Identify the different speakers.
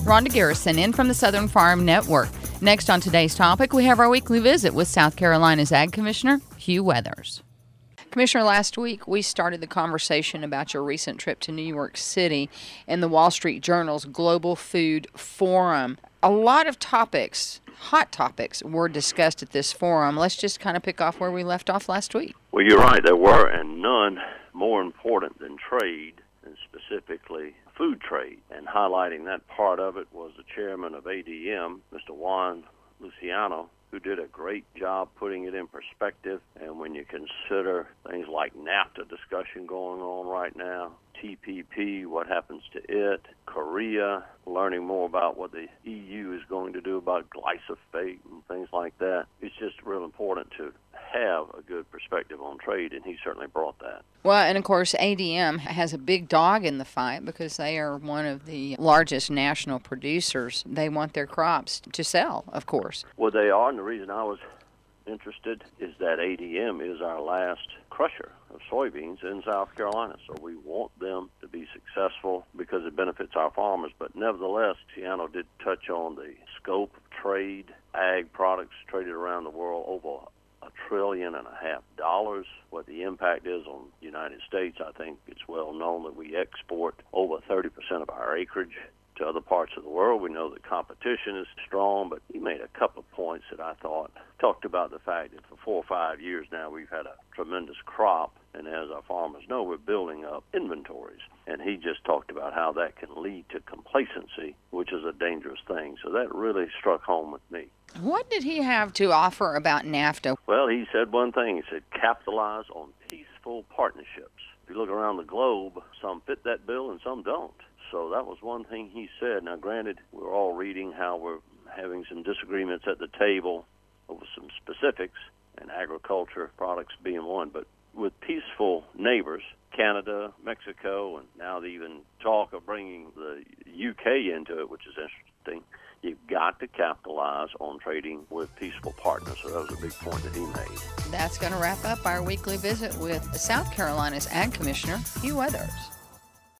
Speaker 1: Rhonda Garrison in from the Southern Farm Network. Next on today's topic, we have our weekly visit with South Carolina's Ag Commissioner, Hugh Weathers. Commissioner, last week we started the conversation about your recent trip to New York City and the Wall Street Journal's Global Food Forum. A lot of topics, hot topics, were discussed at this forum. Let's just kind of pick off where we left off last week.
Speaker 2: Well, you're right. There were, and none more important than trade, and specifically food trade. And highlighting that part of it was the chairman of ADM, Mr. Juan Luciano, who did a great job putting it in perspective. And when you consider things like NAFTA discussion going on right now, TPP, what happens to it, Korea, learning more about what the EU is going to do about glyphosate and things like that. It's just real important to have a good perspective on trade, and he certainly brought that.
Speaker 1: Well, and of course, ADM has a big dog in the fight because they are one of the largest national producers. They want their crops to sell, of course.
Speaker 2: Well, they are, and the reason I was interested is that ADM is our last crusher of soybeans in South Carolina, so we want them to be successful because it benefits our farmers. But nevertheless, Luciano did touch on the scope of trade, ag products traded around the world over $1.5 trillion. What the impact is on the United States, I think it's well known that we export over 30% of our acreage to other parts of the world. We know that competition is strong, but he made a couple of points that I thought talked about the fact that for 4 or 5 years now we've had a tremendous crop, and as our farmers know, we're building up inventories. And he just talked about how that can lead to complacency, which is a dangerous thing. So that really struck home with me.
Speaker 1: What did he have to offer about NAFTA?
Speaker 2: Well, he said one thing. He said capitalize on peaceful partnerships. If you look around the globe, some fit that bill and some don't. So that was one thing he said. Now, granted, we're all reading how we're having some disagreements at the table over some specifics, and agriculture products being one. But with peaceful neighbors, Canada, Mexico, and now even talk of bringing the UK into it, which is interesting, you've got to capitalize on trading with peaceful partners. So that was a big point that he made.
Speaker 1: That's going to wrap up our weekly visit with South Carolina's Ag Commissioner, Hugh Weathers.